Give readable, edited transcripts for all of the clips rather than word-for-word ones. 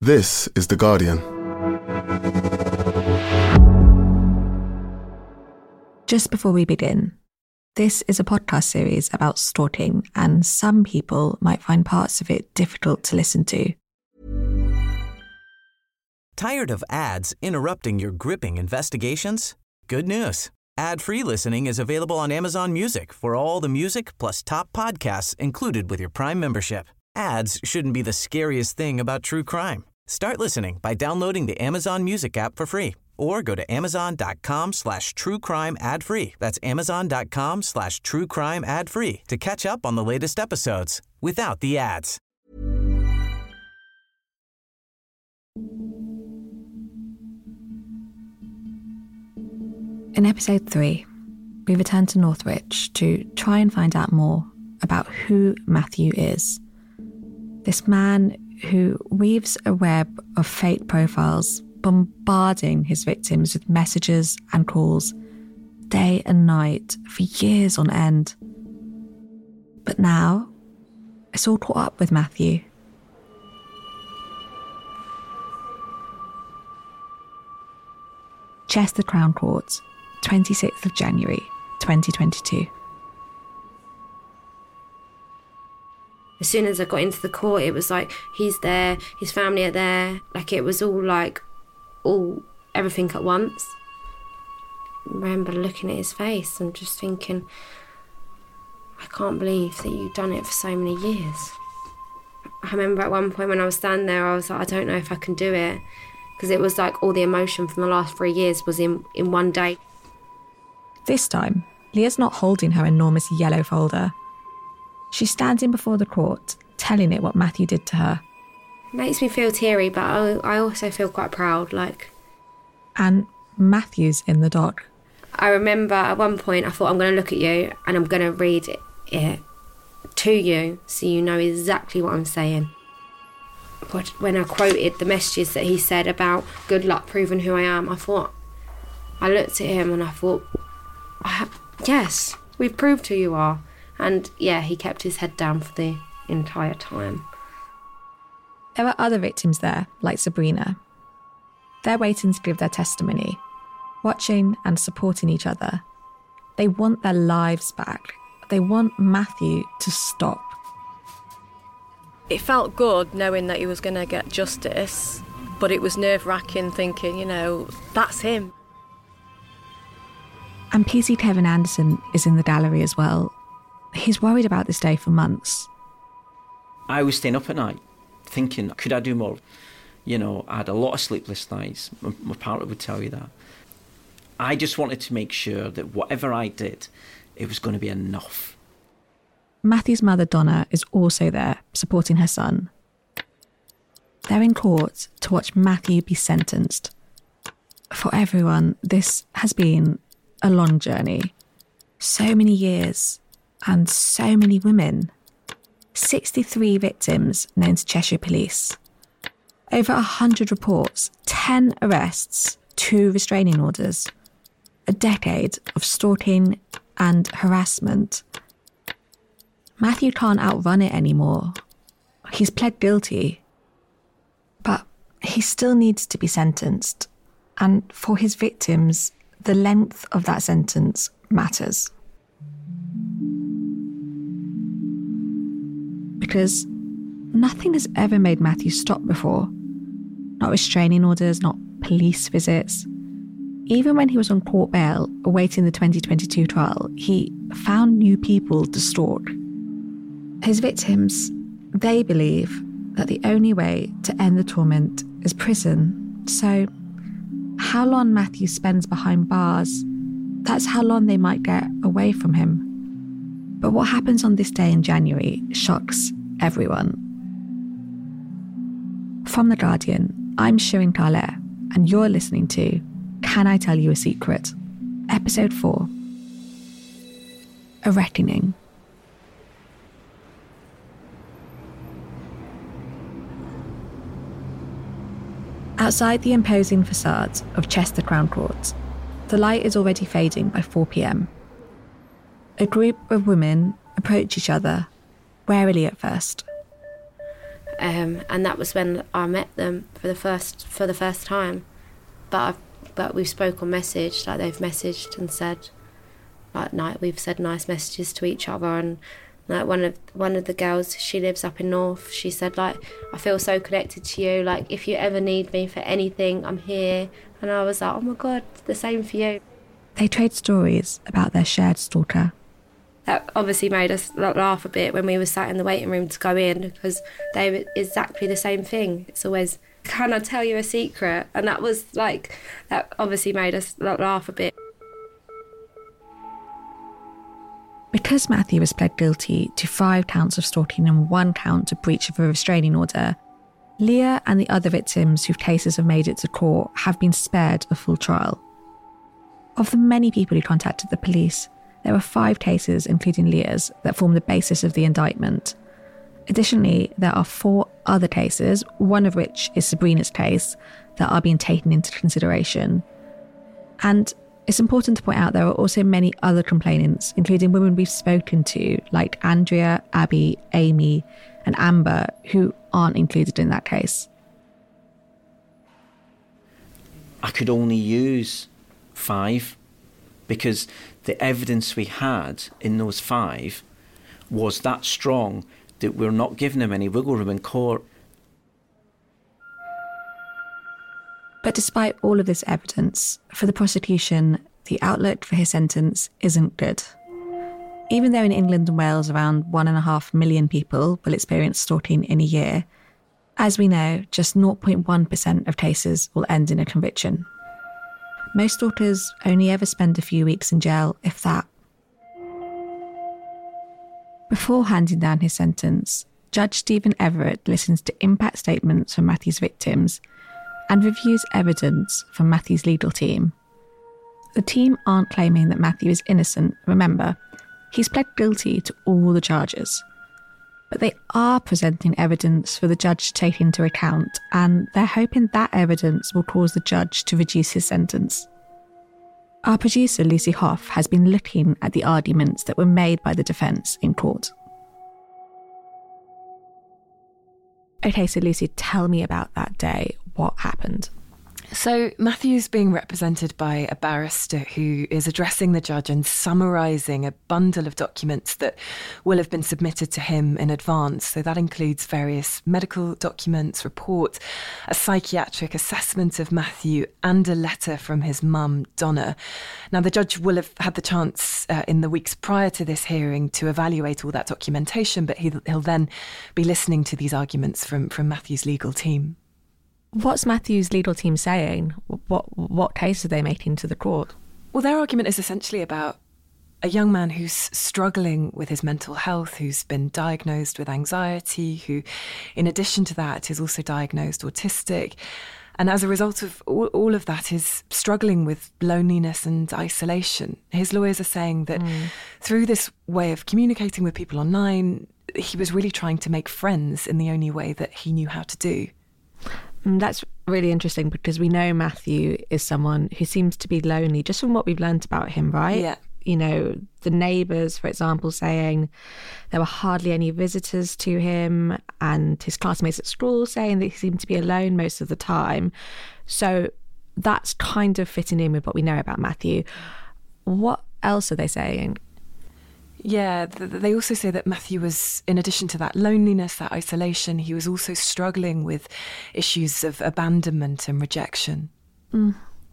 This is The Guardian. Just before we begin, this is a podcast series about stalking, and some people might find parts of it difficult to listen to. Tired of ads interrupting your gripping investigations? Good news. Ad-free listening is available on Amazon Music for all the music plus top podcasts included with your Prime membership. Ads shouldn't be the scariest thing about true crime. Start listening by downloading the Amazon Music app for free or go to amazon.com/truecrime ad-free. That's amazon.com/truecrime ad-free to catch up on the latest episodes without the ads. In episode 3, we return to Northwich to try and find out more about who Matthew is. This man who weaves a web of fake profiles, bombarding his victims with messages and calls, day and night, for years on end. But now, it's all caught up with Matthew. Chester Crown Court, 26th of January, 2022. As soon as I got into the court, it was like, he's there, his family are there. Like, it was everything at once. I remember looking at his face and just thinking, I can't believe that you've done it for so many years. I remember at one point when I was standing there, I was like, I don't know if I can do it. Because it was like all the emotion from the last 3 years was in one day. This time, Leah's not holding her enormous yellow folder. She's standing before the court, telling it what Matthew did to her. It makes me feel teary, but I also feel quite proud, And Matthew's in the dock. I remember at one point I thought, I'm going to look at you and I'm going to read it to you so you know exactly what I'm saying. But when I quoted the messages that he said about good luck proving who I am, I looked at him and I thought, yes, we've proved who you are. And yeah, he kept his head down for the entire time. There are other victims there, like Sabrina. They're waiting to give their testimony, watching and supporting each other. They want their lives back. They want Matthew to stop. It felt good knowing that he was going to get justice, but it was nerve-wracking thinking, that's him. And PC Kevin Anderson is in the gallery as well. He's worried about this day for months. I was staying up at night thinking, could I do more? I had a lot of sleepless nights. My partner would tell you that. I just wanted to make sure that whatever I did, it was going to be enough. Matthew's mother, Donna, is also there, supporting her son. They're in court to watch Matthew be sentenced. For everyone, this has been a long journey. So many years, and so many women. 63 victims known to Cheshire Police. Over 100 reports, 10 arrests, 2 restraining orders. A decade of stalking and harassment. Matthew can't outrun it anymore. He's pled guilty. But he still needs to be sentenced. And for his victims, the length of that sentence matters. Because nothing has ever made Matthew stop before. Not restraining orders, not police visits. Even when he was on court bail, awaiting the 2022 trial, he found new people to stalk. His victims, they believe that the only way to end the torment is prison. So, how long Matthew spends behind bars, that's how long they might get away from him. But what happens on this day in January shocks everyone. From The Guardian, I'm Shirin Khaleh, and you're listening to Can I Tell You a Secret? Episode 4. A Reckoning. Outside the imposing facade of Chester Crown Court, the light is already fading by 4 p.m. A group of women approach each other, warily at first. and that was when I met them for the first time. But we've spoke on message, like they've messaged and said, like we've said nice messages to each other. And like one of the girls, she lives up in North, she said, like, I feel so connected to you, like if you ever need me for anything, I'm here. And I was like, oh my God, the same for you. They trade stories about their shared stalker. That obviously made us laugh a bit when we were sat in the waiting room to go in, because they were exactly the same thing. It's always, can I tell you a secret? And that was like, that obviously made us laugh a bit. Because Matthew was pled guilty to 5 counts of stalking and 1 count of breach of a restraining order, Leah and the other victims whose cases have made it to court have been spared a full trial. Of the many people who contacted the police, there were 5 cases, including Leah's, that form the basis of the indictment. Additionally, there are 4 other cases, one of which is Sabrina's case, that are being taken into consideration. And it's important to point out there are also many other complainants, including women we've spoken to, like Andrea, Abby, Amy, and Amber, who aren't included in that case. I could only use 5 because the evidence we had in those 5 was that strong that we're not giving him any wiggle room in court. But despite all of this evidence, for the prosecution, the outlook for his sentence isn't good. Even though in England and Wales around 1.5 million people will experience stalking in a year, as we know, just 0.1% of cases will end in a conviction. Most stalkers only ever spend a few weeks in jail, if that. Before handing down his sentence, Judge Stephen Everett listens to impact statements from Matthew's victims and reviews evidence from Matthew's legal team. The team aren't claiming that Matthew is innocent, remember, he's pled guilty to all the charges. But they are presenting evidence for the judge to take into account, and they're hoping that evidence will cause the judge to reduce his sentence. Our producer, Lucy Hoff, has been looking at the arguments that were made by the defence in court. Okay, so Lucy, tell me about that day. What happened? So Matthew's being represented by a barrister who is addressing the judge and summarising a bundle of documents that will have been submitted to him in advance. So that includes various medical documents, reports, a psychiatric assessment of Matthew and a letter from his mum, Donna. Now, the judge will have had the chance in the weeks prior to this hearing to evaluate all that documentation, but he'll then be listening to these arguments from Matthew's legal team. What's Matthew's legal team saying? What case are they making to the court? Well, their argument is essentially about a young man who's struggling with his mental health, who's been diagnosed with anxiety, who, in addition to that, is also diagnosed autistic. And as a result of all of that, is struggling with loneliness and isolation. His lawyers are saying that through this way of communicating with people online, he was really trying to make friends in the only way that he knew how to do. That's really interesting because we know Matthew is someone who seems to be lonely, just from what we've learned about him, right? Yeah. You know, the neighbours, for example, saying there were hardly any visitors to him, and his classmates at school saying that he seemed to be alone most of the time. So that's kind of fitting in with what we know about Matthew. What else are they saying? Yeah, they also say that Matthew was, in addition to that loneliness, that isolation, he was also struggling with issues of abandonment and rejection. In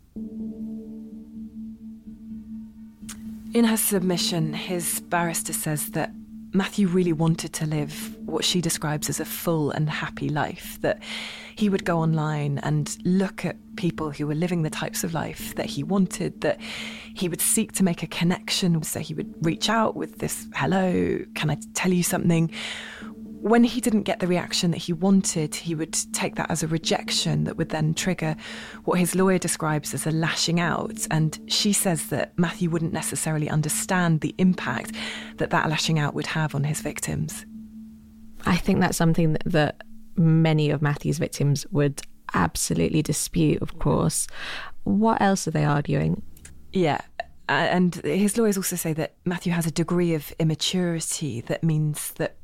her submission, his barrister says that Matthew really wanted to live what she describes as a full and happy life, that he would go online and look at people who were living the types of life that he wanted, that he would seek to make a connection, so he would reach out with this, hello, can I tell you something? When he didn't get the reaction that he wanted, he would take that as a rejection that would then trigger what his lawyer describes as a lashing out. And she says that Matthew wouldn't necessarily understand the impact that lashing out would have on his victims. I think that's something that many of Matthew's victims would absolutely dispute, of course. What else are they arguing? Yeah. And his lawyers also say that Matthew has a degree of immaturity that means that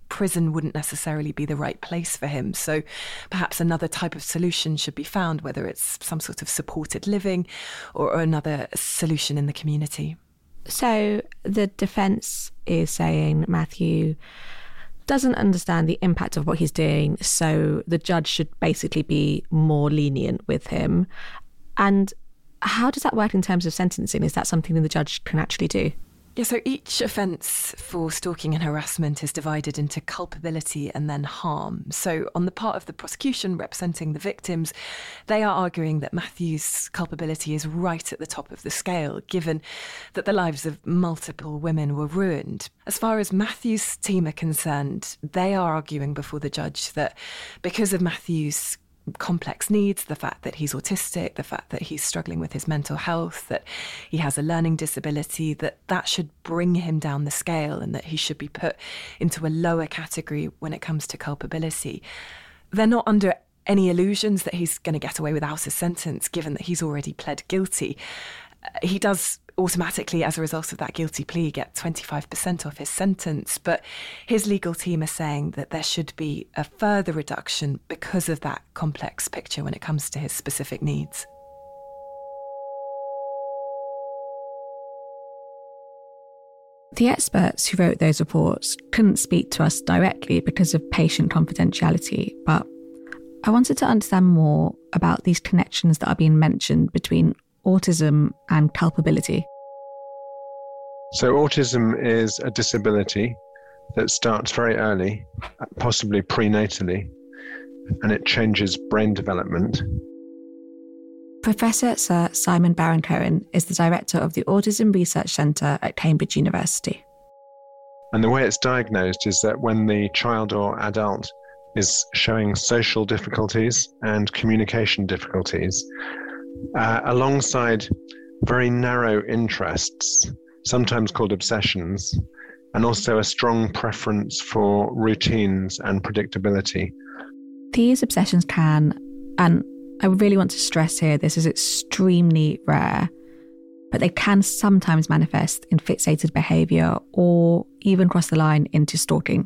prison wouldn't necessarily be the right place for him. So perhaps another type of solution should be found, whether it's some sort of supported living or another solution in the community. So the defence is saying Matthew doesn't understand the impact of what he's doing, so the judge should basically be more lenient with him. And how does that work in terms of sentencing? Is that something that the judge can actually do? Yeah, so each offence for stalking and harassment is divided into culpability and then harm. So on the part of the prosecution representing the victims, they are arguing that Matthew's culpability is right at the top of the scale, given that the lives of multiple women were ruined. As far as Matthew's team are concerned, they are arguing before the judge that because of Matthew's complex needs, the fact that he's autistic, the fact that he's struggling with his mental health, that he has a learning disability, that should bring him down the scale and that he should be put into a lower category when it comes to culpability. They're not under any illusions that he's going to get away without a sentence, given that he's already pled guilty. He does automatically, as a result of that guilty plea, get 25% off his sentence. But his legal team are saying that there should be a further reduction because of that complex picture when it comes to his specific needs. The experts who wrote those reports couldn't speak to us directly because of patient confidentiality, but I wanted to understand more about these connections that are being mentioned between autism and culpability. So autism is a disability that starts very early, possibly prenatally, and it changes brain development. Professor Sir Simon Baron-Cohen is the director of the Autism Research Centre at Cambridge University. And the way it's diagnosed is that when the child or adult is showing social difficulties and communication difficulties, alongside very narrow interests, sometimes called obsessions, and also a strong preference for routines and predictability. These obsessions can, and I really want to stress here, this is extremely rare, but they can sometimes manifest in fixated behaviour or even cross the line into stalking.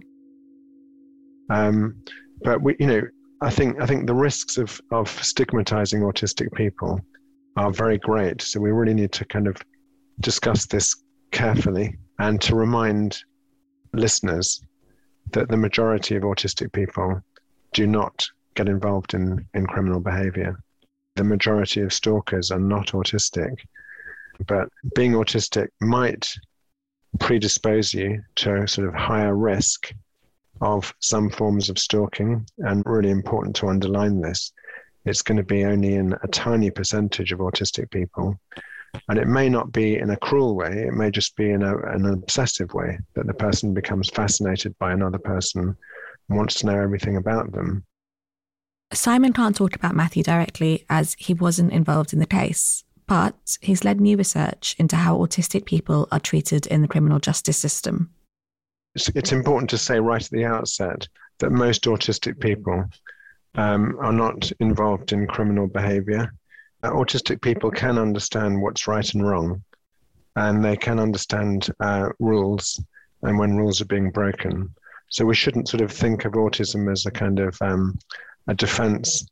But I think the risks of stigmatising autistic people are very great. So we really need to kind of discuss this carefully and to remind listeners that the majority of autistic people do not get involved in criminal behaviour. The majority of stalkers are not autistic, but being autistic might predispose you to a sort of higher risk of some forms of stalking. And really important to underline this, it's going to be only in a tiny percentage of autistic people. And it may not be in a cruel way, it may just be in an obsessive way, that the person becomes fascinated by another person and wants to know everything about them. Simon can't talk about Matthew directly as he wasn't involved in the case, but he's led new research into how autistic people are treated in the criminal justice system. It's important to say right at the outset that most autistic people are not involved in criminal behaviour. Autistic people can understand what's right and wrong, and they can understand rules and when rules are being broken. So we shouldn't sort of think of autism as a kind of a defence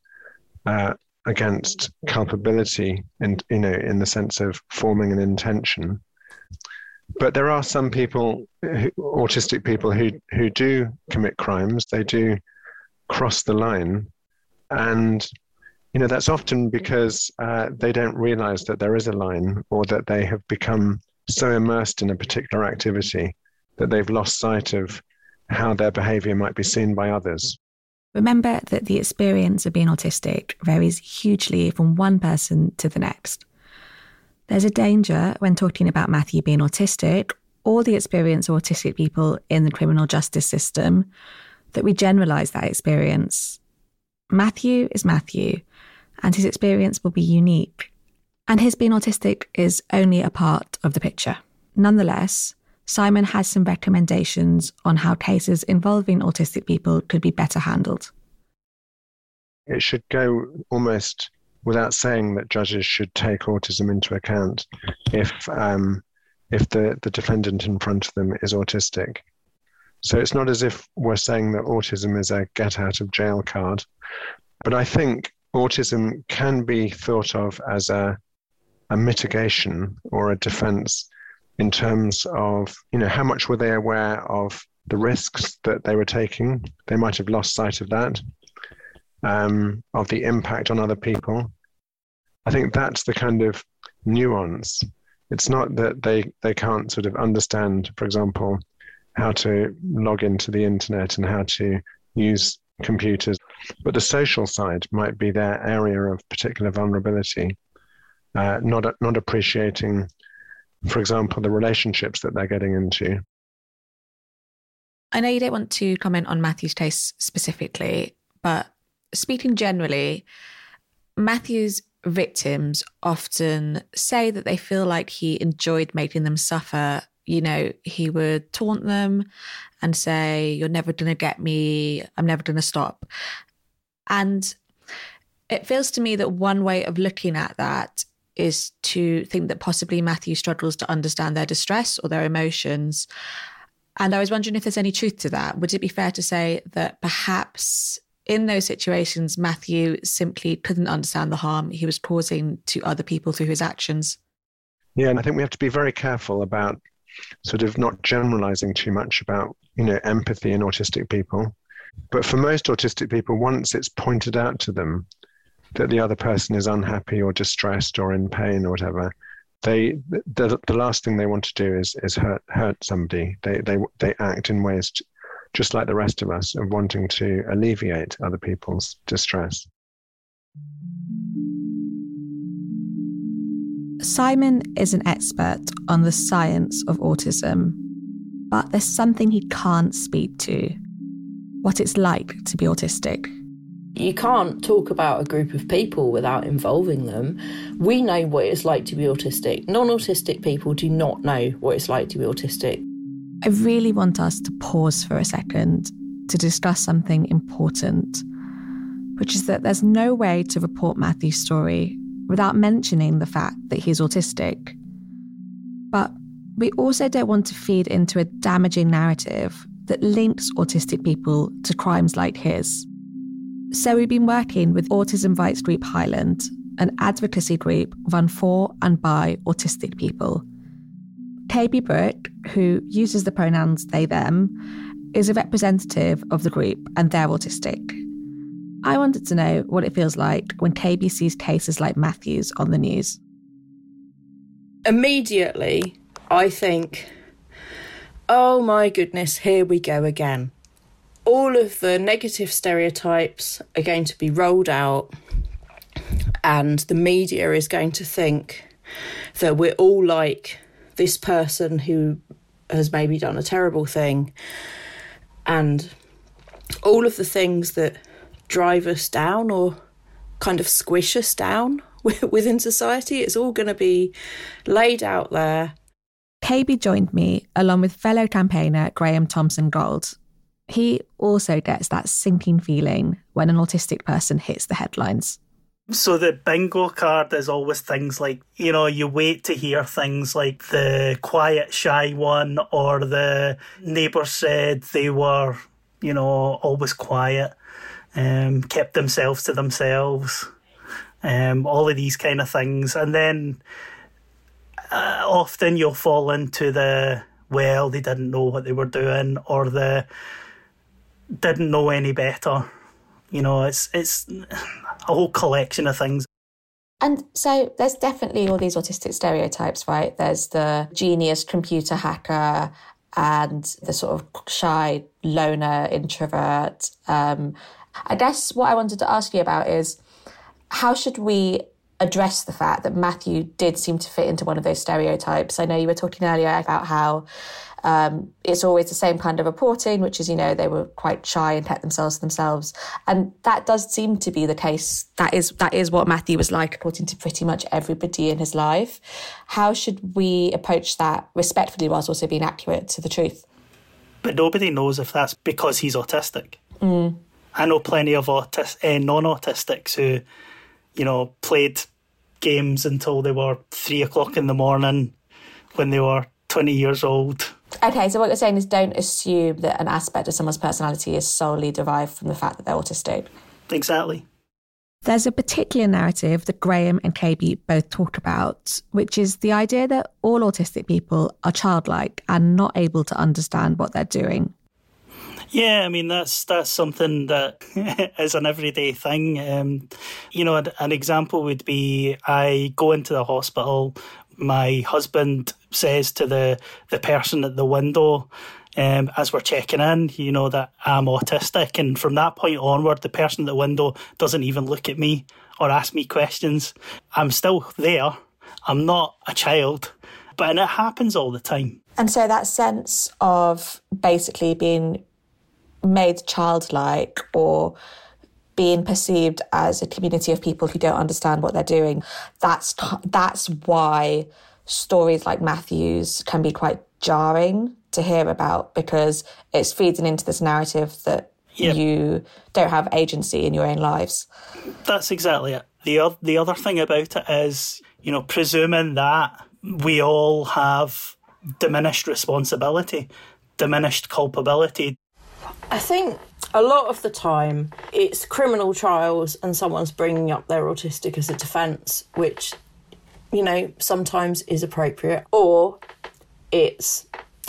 against culpability, in the sense of forming an intention. But there are some people, autistic people, who do commit crimes. They do cross the line, and that's often because they don't realise that there is a line, or that they have become so immersed in a particular activity that they've lost sight of how their behaviour might be seen by others. Remember that the experience of being autistic varies hugely from one person to the next. There's a danger when talking about Matthew being autistic, or the experience of autistic people in the criminal justice system, that we generalise that experience. Matthew is Matthew, and his experience will be unique. And his being autistic is only a part of the picture. Nonetheless, Simon has some recommendations on how cases involving autistic people could be better handled. It should go almost without saying that judges should take autism into account if the defendant in front of them is autistic. So it's not as if we're saying that autism is a get out of jail card. But I think autism can be thought of as a mitigation or a defense in terms of, how much were they aware of the risks that they were taking? They might have lost sight of that, of the impact on other people. I think that's the kind of nuance. It's not that they can't sort of understand, for example, how to log into the internet and how to use computers, but the social side might be their area of particular vulnerability, not appreciating, for example, the relationships that they're getting into. I know you don't want to comment on Matthew's case specifically, but speaking generally, Matthew's victims often say that they feel like he enjoyed making them suffer. He would taunt them and say, "You're never going to get me. I'm never going to stop." And it feels to me that one way of looking at that is to think that possibly Matthew struggles to understand their distress or their emotions. And I was wondering if there's any truth to that. Would it be fair to say that perhaps in those situations, Matthew simply couldn't understand the harm he was causing to other people through his actions? Yeah, and I think we have to be very careful about sort of not generalizing too much about, empathy in autistic people. But for most autistic people, once it's pointed out to them that the other person is unhappy or distressed or in pain or whatever, the last thing they want to do is hurt somebody. They act in ways just like the rest of us, of wanting to alleviate other people's distress. Simon is an expert on the science of autism, but there's something he can't speak to: what it's like to be autistic. You can't talk about a group of people without involving them. We know what it's like to be autistic. Non-autistic people do not know what it's like to be autistic. I really want us to pause for a second to discuss something important, which is that there's no way to report Matthew's story without mentioning the fact that he's autistic. But we also don't want to feed into a damaging narrative that links autistic people to crimes like his. So we've been working with Autism Rights Group Highland, an advocacy group run for and by autistic people. KB Brooke, who uses the pronouns they, them, is a representative of the group and they're autistic. I wanted to know what it feels like when KB sees cases like Matthew's on the news. Immediately, I think, oh my goodness, here we go again. All of the negative stereotypes are going to be rolled out and the media is going to think that we're all like this person who has maybe done a terrible thing, and all of the things that drive us down or kind of squish us down within society, it's all going to be laid out there. KB joined me along with fellow campaigner Graham Thompson-Gold. He also gets that sinking feeling when an autistic person hits the headlines. So the bingo card is always things like, you wait to hear things like the quiet, shy one, or the neighbour said they were, always quiet, kept themselves to themselves, all of these kind of things. And then often you'll fall into the, well, they didn't know what they were doing, or the didn't know any better. It's a whole collection of things. And so there's definitely all these autistic stereotypes, right? There's the genius computer hacker and the sort of shy loner introvert. I guess what I wanted to ask you about is, how should we address the fact that Matthew did seem to fit into one of those stereotypes? I know you were talking earlier about how it's always the same kind of reporting, which is, they were quite shy and kept themselves to themselves. And that does seem to be the case. That is what Matthew was like, according to pretty much everybody in his life. How should we approach that respectfully whilst also being accurate to the truth? But nobody knows if that's because he's autistic. I know plenty of non-autistics who, played games until they were 3 o'clock in the morning when they were 20 years old. Okay, so what you're saying is don't assume that an aspect of someone's personality is solely derived from the fact that they're autistic. Exactly. There's a particular narrative that Graham and KB both talk about, which is the idea that all autistic people are childlike and not able to understand what they're doing. Yeah, I mean, that's something that is an everyday thing. An example would be I go into the hospital, my husband says to the person at the window, as we're checking in, that I'm autistic. And from that point onward, the person at the window doesn't even look at me or ask me questions. I'm still there. I'm not a child. And it happens all the time. And so that sense of basically being made childlike or being perceived as a community of people who don't understand what they're doing, that's why stories like Matthew's can be quite jarring to hear about, because it's feeding into this narrative that you don't have agency in your own lives. That's exactly it. The other thing about it is, presuming that we all have diminished responsibility, diminished culpability. I think a lot of the time it's criminal trials and someone's bringing up their autistic as a defence, which, sometimes is appropriate, or it's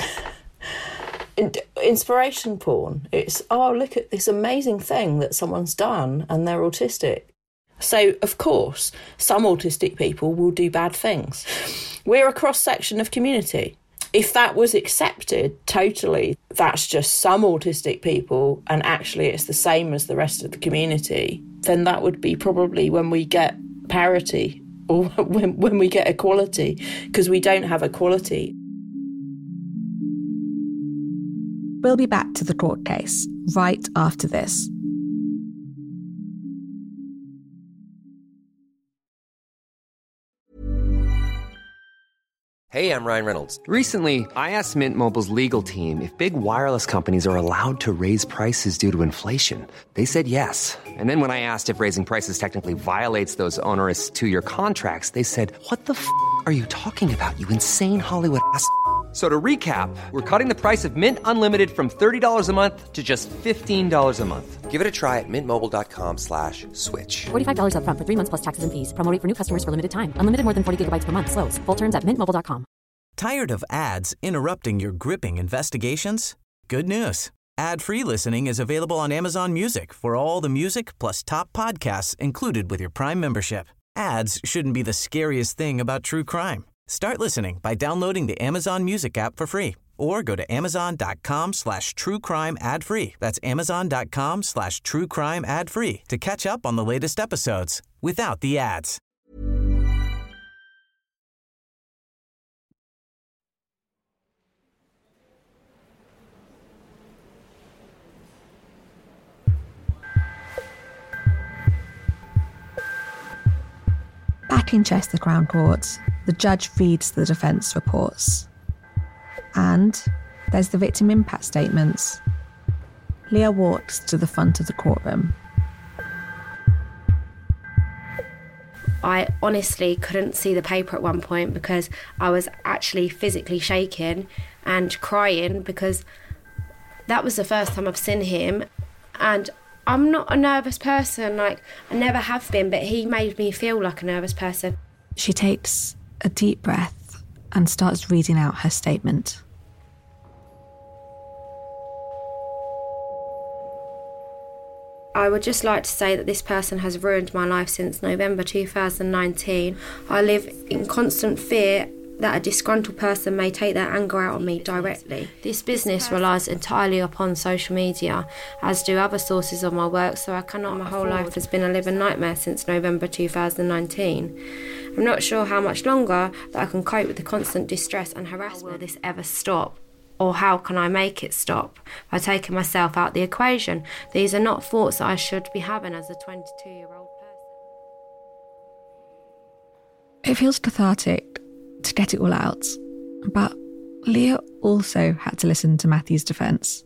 inspiration porn. It's, look at this amazing thing that someone's done and they're autistic. So, of course, some autistic people will do bad things. We're a cross-section of community. If that was accepted totally, that's just some autistic people and actually it's the same as the rest of the community, then that would be probably when we get parity or when we get equality, because we don't have equality. We'll be back to the court case right after this. Hey, I'm Ryan Reynolds. Recently, I asked Mint Mobile's legal team if big wireless companies are allowed to raise prices due to inflation. They said yes. And then when I asked if raising prices technically violates those onerous 2-year contracts, they said, "What the f*** are you talking about, you insane Hollywood ass?" So to recap, we're cutting the price of Mint Unlimited from $30 a month to just $15 a month. Give it a try at mintmobile.com/switch. $45 up front for 3 months plus taxes and fees. Promo rate for new customers for limited time. Unlimited more than 40 gigabytes per month. Slows full terms at mintmobile.com. Tired of ads interrupting your gripping investigations? Good news. Ad-free listening is available on Amazon Music for all the music plus top podcasts included with your Prime membership. Ads shouldn't be the scariest thing about true crime. Start listening by downloading the Amazon Music app for free or go to amazon.com/truecrime ad-free. That's amazon.com/truecrime ad-free to catch up on the latest episodes without the ads. Back in Chester Crown Court, the judge reads the defence reports. And there's the victim impact statements. Leah walks to the front of the courtroom. I honestly couldn't see the paper at one point because I was actually physically shaking and crying because that was the first time I've seen him, and I'm not a nervous person, I never have been, but he made me feel like a nervous person. She takes a deep breath and starts reading out her statement. I would just like to say that this person has ruined my life since November 2019. I live in constant fear that a disgruntled person may take their anger out on me directly. This business relies entirely upon social media, as do other sources of my work, so I cannot. My whole life has been a living nightmare since November 2019. I'm not sure how much longer that I can cope with the constant distress and harassment. Will this ever stop? Or how can I make it stop? By taking myself out the equation. These are not thoughts that I should be having as a 22-year-old person. It feels cathartic to get it all out, but Leah also had to listen to Matthew's defence.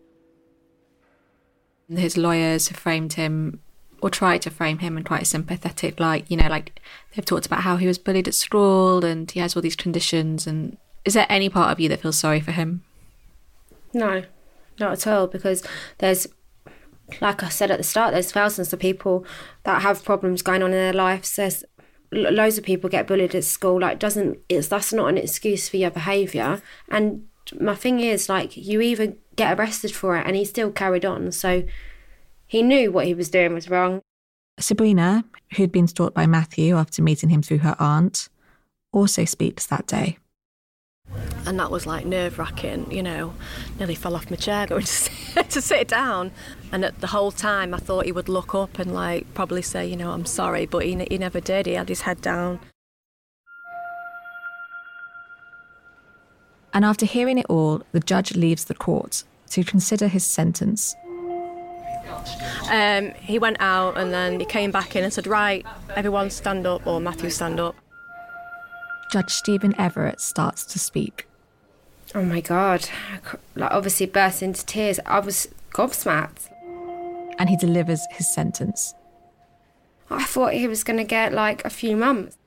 His lawyers have framed him, or tried to frame him in quite a sympathetic light. Like they've talked about how he was bullied at school and he has all these conditions and Is there any part of you that feels sorry for him? No, not at all, because there's, like I said at the start, there's thousands of people that have problems going on in their lives. There's loads of people get bullied at school. Like, that's not an excuse for your behaviour. And my thing is, like, you even get arrested for it, and he still carried on. So he knew what he was doing was wrong. Sabrina, who'd been stalked by Matthew after meeting him through her aunt, also speaks that day. And that was like nerve-wracking, you know. Nearly fell off my chair going to sit down. And at the whole time I thought he would look up and like probably say, you know, I'm sorry, but he never did. He had his head down. And after hearing it all, the judge leaves the court to consider his sentence. He went out and then he came back in and said, right, everyone stand up, or Matthew stand up. Judge Stephen Everett starts to speak. Oh my God. Like, obviously burst into tears. I was gobsmacked. And he delivers his sentence. I thought he was going to get like a few months.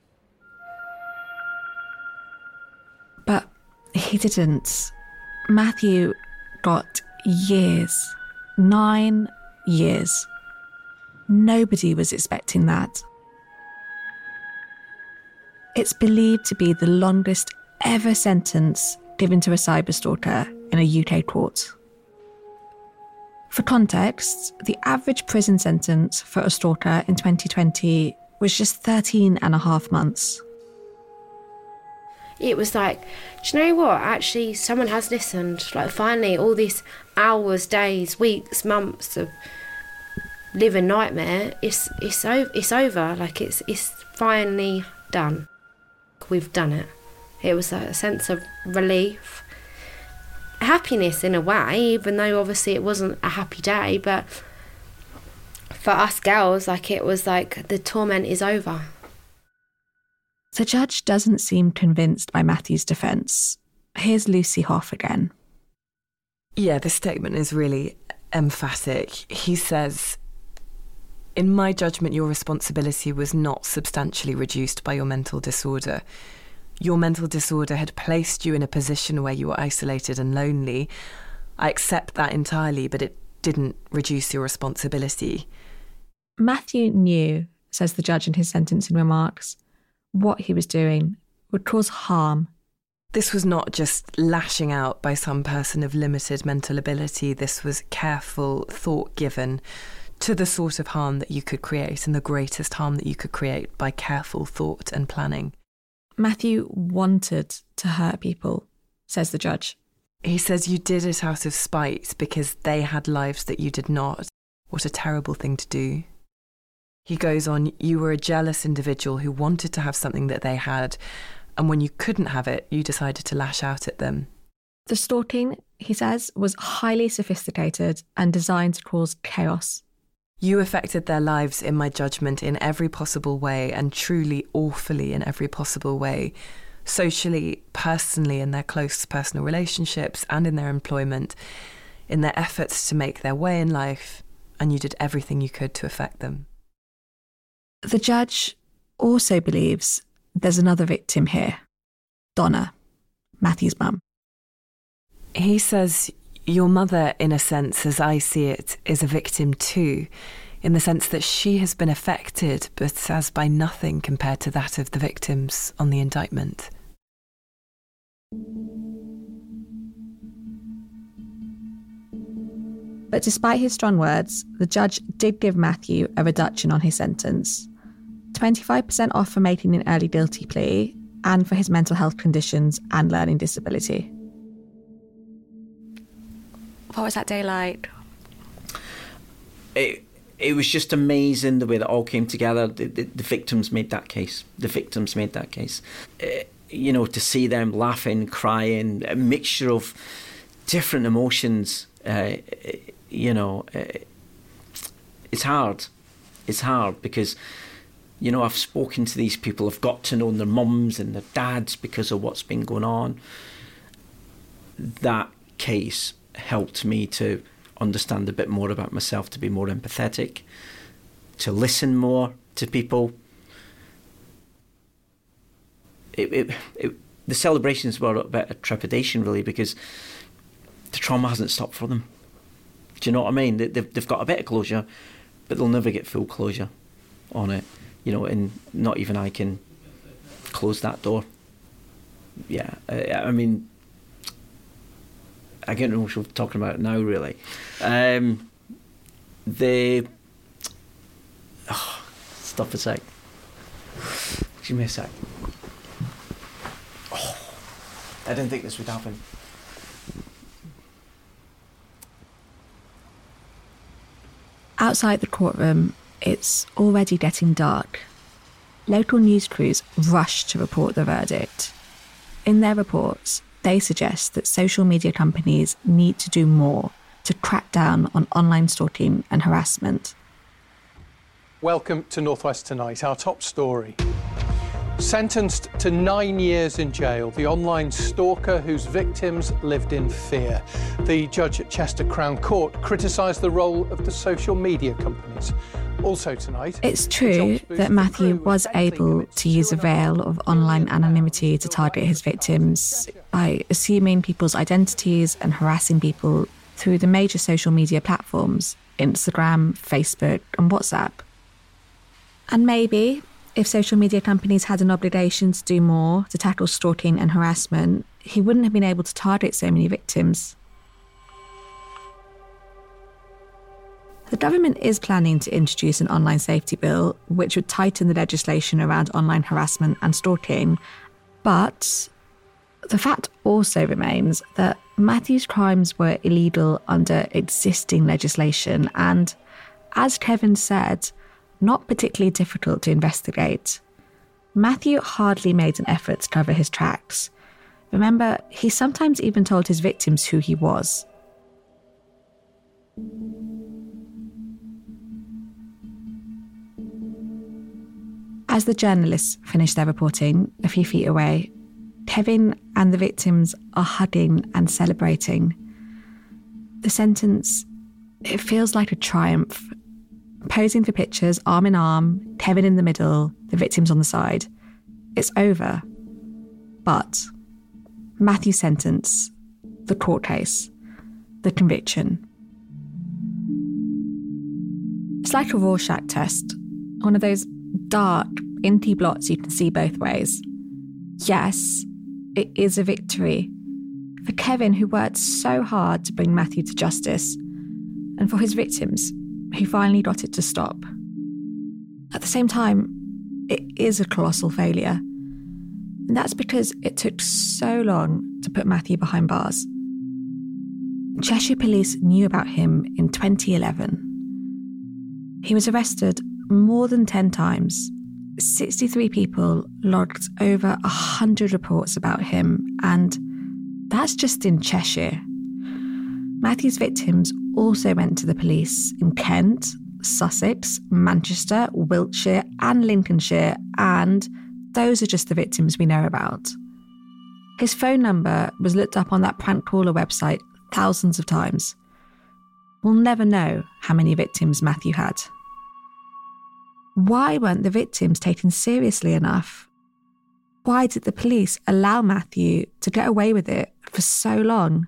But he didn't. Matthew got years. 9 years. Nobody was expecting that. It's believed to be the longest ever sentence given to a cyberstalker in a UK court. For context, the average prison sentence for a stalker in 2020 was just 13 and a half months. It was like, do you know what? Actually, someone has listened. Like, finally, all these hours, days, weeks, months of living nightmare, it's over. Like, it's finally done. We've done it. It was a sense of relief, happiness in a way, even though obviously it wasn't a happy day. But for us girls, like, it was like the torment is over. The judge doesn't seem convinced by Matthew's defence. Here's Lucy Hoff again. Yeah, this statement is really emphatic. He says, in my judgment, your responsibility was not substantially reduced by your mental disorder. Your mental disorder had placed you in a position where you were isolated and lonely. I accept that entirely, but it didn't reduce your responsibility. Matthew knew, says the judge in his sentencing remarks, what he was doing would cause harm. This was not just lashing out by some person of limited mental ability. This was careful thought given to the sort of harm that you could create, and the greatest harm that you could create by careful thought and planning. Matthew wanted to hurt people, says the judge. He says you did it out of spite because they had lives that you did not. What a terrible thing to do. He goes on, you were a jealous individual who wanted to have something that they had, and when you couldn't have it, you decided to lash out at them. The stalking, he says, was highly sophisticated and designed to cause chaos. You affected their lives, in my judgment, in every possible way, and truly awfully in every possible way. Socially, personally, in their close personal relationships and in their employment, in their efforts to make their way in life, and you did everything you could to affect them. The judge also believes there's another victim here, Donna, Matthew's mum. He says your mother, in a sense, as I see it, is a victim too, in the sense that she has been affected, but as by nothing compared to that of the victims on the indictment. But despite his strong words, the judge did give Matthew a reduction on his sentence. 25% off for making an early guilty plea and for his mental health conditions and learning disability. What was that day like? It was just amazing the way that all came together. The victims made that case. You know, to see them laughing, crying, a mixture of different emotions. You know, it's hard. It's hard because, you know, I've spoken to these people, I've got to know their mums and their dads because of what's been going on. That case helped me to understand a bit more about myself, to be more empathetic, to listen more to people. the celebrations were a bit of trepidation, really, because the trauma hasn't stopped for them. Do you know what I mean? They've got a bit of closure, but they'll never get full closure on it, you know, and not even I can close that door. Yeah, I mean, I get emotional talking about it now, really. Stop a sec. Give me a sec. Oh, I didn't think this would happen. Outside the courtroom, it's already getting dark. Local news crews rush to report the verdict. In their reports, they suggest that social media companies need to do more to crack down on online stalking and harassment. Welcome to North West Tonight. Our top story. Sentenced to 9 years in jail, the online stalker whose victims lived in fear. The judge at Chester Crown Court criticised the role of the social media companies. Also tonight... It's true that Matthew was able to use a veil of online anonymity to target his victims by assuming people's identities and harassing people through the major social media platforms, Instagram, Facebook and WhatsApp. And maybe, if social media companies had an obligation to do more to tackle stalking and harassment, he wouldn't have been able to target so many victims. The government is planning to introduce an online safety bill, which would tighten the legislation around online harassment and stalking. But the fact also remains that Matthew's crimes were illegal under existing legislation and, as Kevin said, not particularly difficult to investigate. Matthew hardly made an effort to cover his tracks. Remember, he sometimes even told his victims who he was. As the journalists finish their reporting a few feet away, Kevin and the victims are hugging and celebrating. The sentence, it feels like a triumph. Posing for pictures, arm in arm, Kevin in the middle, the victims on the side. It's over. But Matthew's sentence, the court case, the conviction. It's like a Rorschach test, one of those dark, inky blots you can see both ways. Yes, it is a victory. For Kevin, who worked so hard to bring Matthew to justice, and for his victims, who finally got it to stop. At the same time, it is a colossal failure. And that's because it took so long to put Matthew behind bars. Cheshire Police knew about him in 2011. He was arrested more than 10 times. 63 people logged over 100 reports about him, and that's just in Cheshire. Matthew's victims also went to the police in Kent, Sussex, Manchester, Wiltshire and Lincolnshire, and those are just the victims we know about. His phone number was looked up on that prank caller website thousands of times. We'll never know how many victims Matthew had. Why weren't the victims taken seriously enough? Why did the police allow Matthew to get away with it for so long?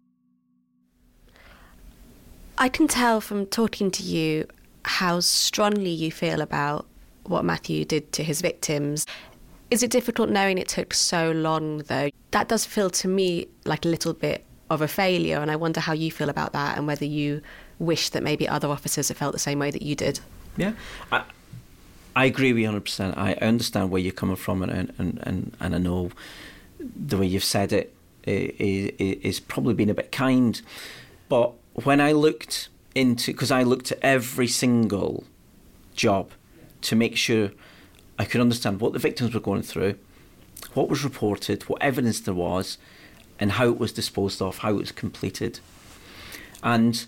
I can tell from talking to you how strongly you feel about what Matthew did to his victims. Is it difficult knowing it took so long, though? That does feel to me like a little bit of a failure, and I wonder how you feel about that and whether you wish that maybe other officers had felt the same way that you did. Yeah, I agree with you 100%. I understand where you're coming from, and I know the way you've said it is probably been a bit kind. But when I looked into, because I looked at every single job to make sure I could understand what the victims were going through, what was reported, what evidence there was, and how it was disposed of, how it was completed. And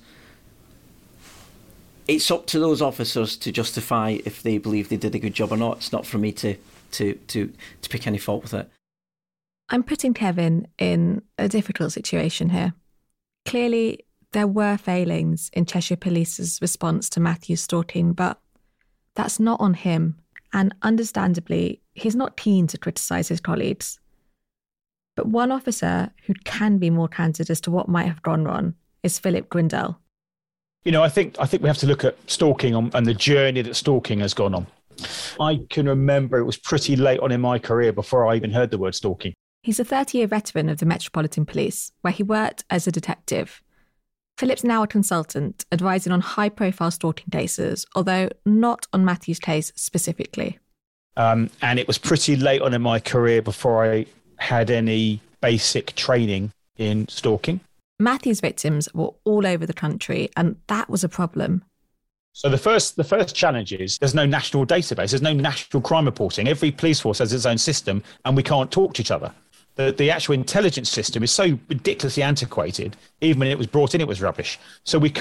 it's up to those officers to justify if they believe they did a good job or not. It's not for me to pick any fault with it. I'm putting Kevin in a difficult situation here. Clearly, there were failings in Cheshire Police's response to Matthew's stalking, but that's not on him. And understandably, he's not keen to criticise his colleagues. But one officer who can be more candid as to what might have gone wrong is Philip Grindell. You know, I think we have to look at stalking and the journey that stalking has gone on. I can remember it was pretty late on in my career before I even heard the word stalking. He's a 30-year veteran of the Metropolitan Police, where he worked as a detective. Philip's now a consultant, advising on high-profile stalking cases, although not on Matthew's case specifically. And it was pretty late on in my career before I had any basic training in stalking. Matthew's victims were all over the country, and that was a problem. So the first challenge is there's no national database, there's no national crime reporting. Every police force has its own system, and we can't talk to each other. The actual intelligence system is so ridiculously antiquated. Even when it was brought in, it was rubbish. So I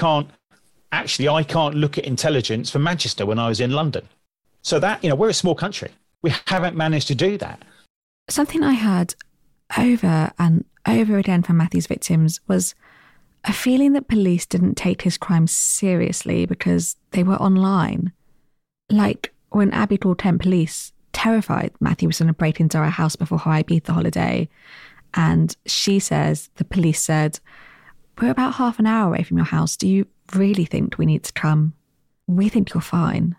can't look at intelligence from Manchester when I was in London. So that, we're a small country. We haven't managed to do that. Something I heard over and over again from Matthew's victims was a feeling that police didn't take his crimes seriously because they were online. Like when Abby called Kent Police, terrified Matthew was going to break into our house before her Ibiza holiday. And she says, the police said, "We're about half an hour away from your house. Do you really think we need to come? We think you're fine."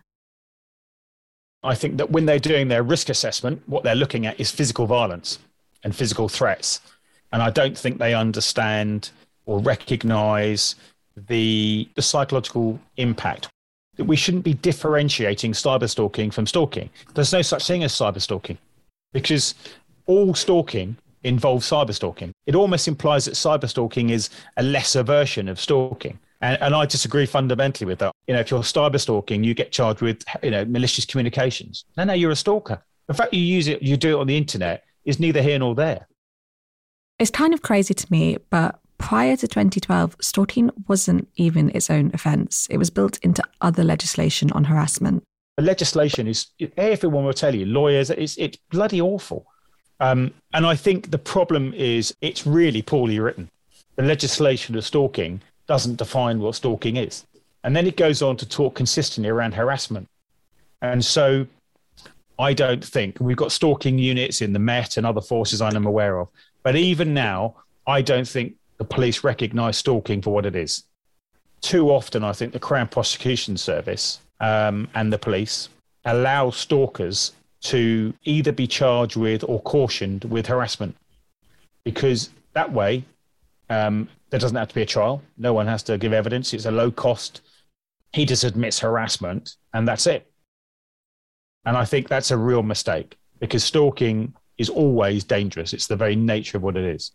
I think that when they're doing their risk assessment, what they're looking at is physical violence and physical threats. And I don't think they understand or recognise the psychological impact. That we shouldn't be differentiating cyberstalking from stalking. There's no such thing as cyberstalking because all stalking involves cyberstalking. It almost implies that cyberstalking is a lesser version of stalking. And I disagree fundamentally with that. If you're cyberstalking, you get charged with, malicious communications. No, you're a stalker. The fact you do it on the internet is neither here nor there. It's kind of crazy to me, but prior to 2012, stalking wasn't even its own offence. It was built into other legislation on harassment. The legislation is, everyone will tell you, lawyers, it's bloody awful. And I think the problem is it's really poorly written. The legislation of stalking doesn't define what stalking is. And then it goes on to talk consistently around harassment. And so I don't think, we've got stalking units in the Met and other forces I'm aware of, but even now, I don't think the police recognise stalking for what it is. Too often, I think the Crown Prosecution Service and the police allow stalkers to either be charged with or cautioned with harassment, because that way there doesn't have to be a trial. No one has to give evidence. It's a low cost. He just admits harassment and that's it. And I think that's a real mistake because stalking is always dangerous. It's the very nature of what it is.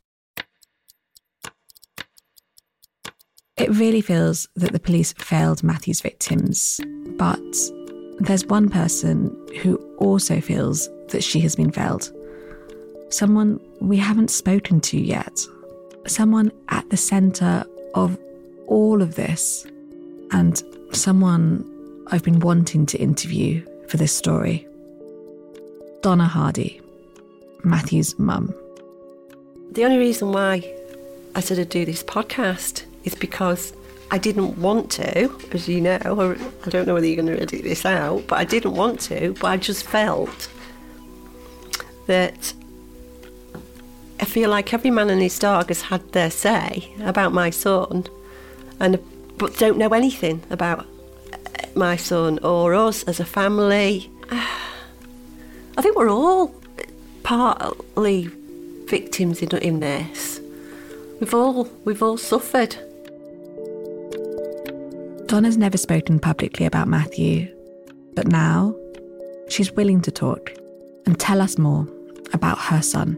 It really feels that the police failed Matthew's victims, but there's one person who also feels that she has been failed. Someone we haven't spoken to yet. Someone at the centre of all of this, and someone I've been wanting to interview for this story. Donna Hardy, Matthew's mum. The only reason why I said I'd do this podcast is because I didn't want to, as you know, or I don't know whether you're going to edit this out, but I didn't want to, but I just felt that I feel like every man and his dog has had their say about my son, but don't know anything about my son or us as a family. I think we're all partly victims in this. We've all suffered. Donna's never spoken publicly about Matthew, but now she's willing to talk and tell us more about her son.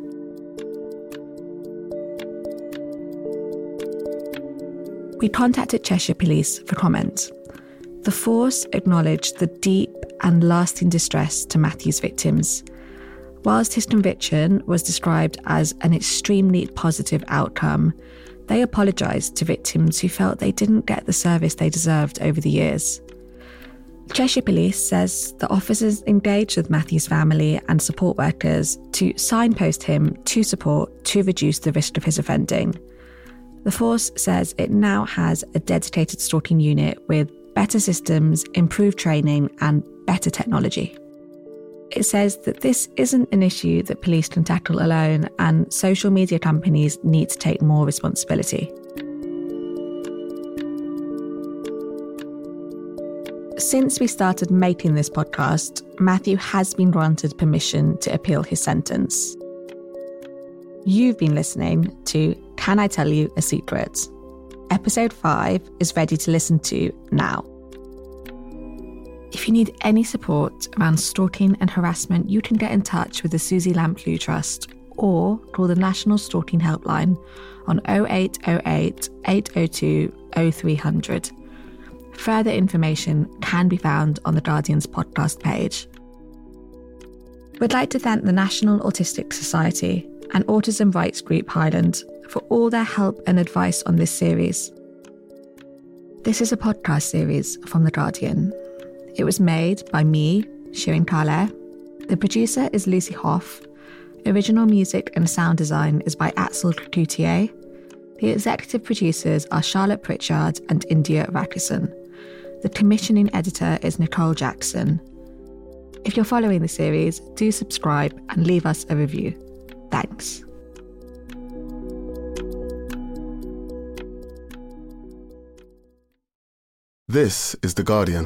We contacted Cheshire Police for comment. The force acknowledged the deep and lasting distress to Matthew's victims. Whilst his conviction was described as an extremely positive outcome, they apologised to victims who felt they didn't get the service they deserved over the years. Cheshire Police says the officers engaged with Matthew's family and support workers to signpost him to support to reduce the risk of his offending. The force says it now has a dedicated stalking unit with better systems, improved training and better technology. It says that this isn't an issue that police can tackle alone, and social media companies need to take more responsibility. Since we started making this podcast, Matthew has been granted permission to appeal his sentence. You've been listening to Can I Tell You a Secret? Episode 5 is ready to listen to now. If you need any support around stalking and harassment, you can get in touch with the Susie Lamplugh Trust or call the National Stalking Helpline on 0808 802 0300. Further information can be found on the Guardian's podcast page. We'd like to thank the National Autistic Society and autism rights group Highland for all their help and advice on this series. This is a podcast series from The Guardian. It was made by me, Shirin Carler. The producer is Lucy Hoff. Original music and sound design is by Axel Coutier. The executive producers are Charlotte Pritchard and India Rakison. The commissioning editor is Nicole Jackson. If you're following the series, do subscribe and leave us a review. Thanks. This is The Guardian.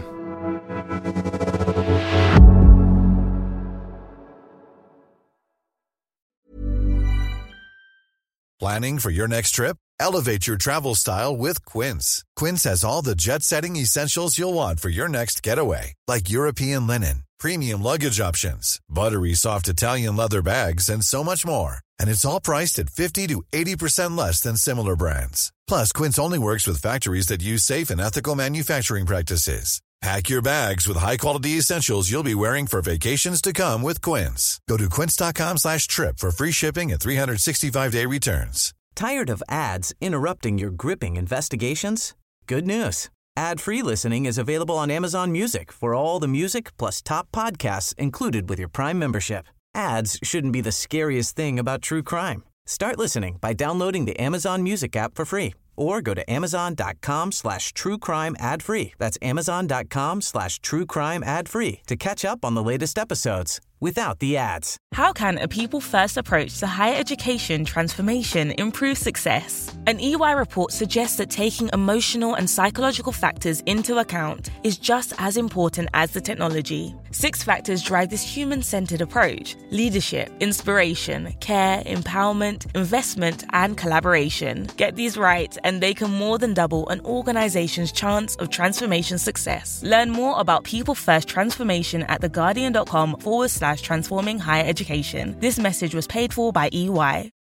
Planning for your next trip? Elevate your travel style with Quince. Quince has all the jet-setting essentials you'll want for your next getaway, like European linen, premium luggage options, buttery soft Italian leather bags, and so much more. And it's all priced at 50 to 80% less than similar brands. Plus, Quince only works with factories that use safe and ethical manufacturing practices. Pack your bags with high-quality essentials you'll be wearing for vacations to come with Quince. Go to quince.com/trip for free shipping and 365-day returns. Tired of ads interrupting your gripping investigations? Good news. Ad-free listening is available on Amazon Music for all the music plus top podcasts included with your Prime membership. Ads shouldn't be the scariest thing about true crime. Start listening by downloading the Amazon Music app for free or go to amazon.com/truecrime ad-free. That's amazon.com/truecrime ad-free to catch up on the latest episodes without the ads. How can a people-first approach to higher education transformation improve success? An EY report suggests that taking emotional and psychological factors into account is just as important as the technology. 6 factors drive this human-centered approach: leadership, inspiration, care, empowerment, investment, and collaboration. Get these right, and they can more than double an organization's chance of transformation success. Learn more about people-first transformation at theguardian.com/transforming higher education. This message was paid for by EY.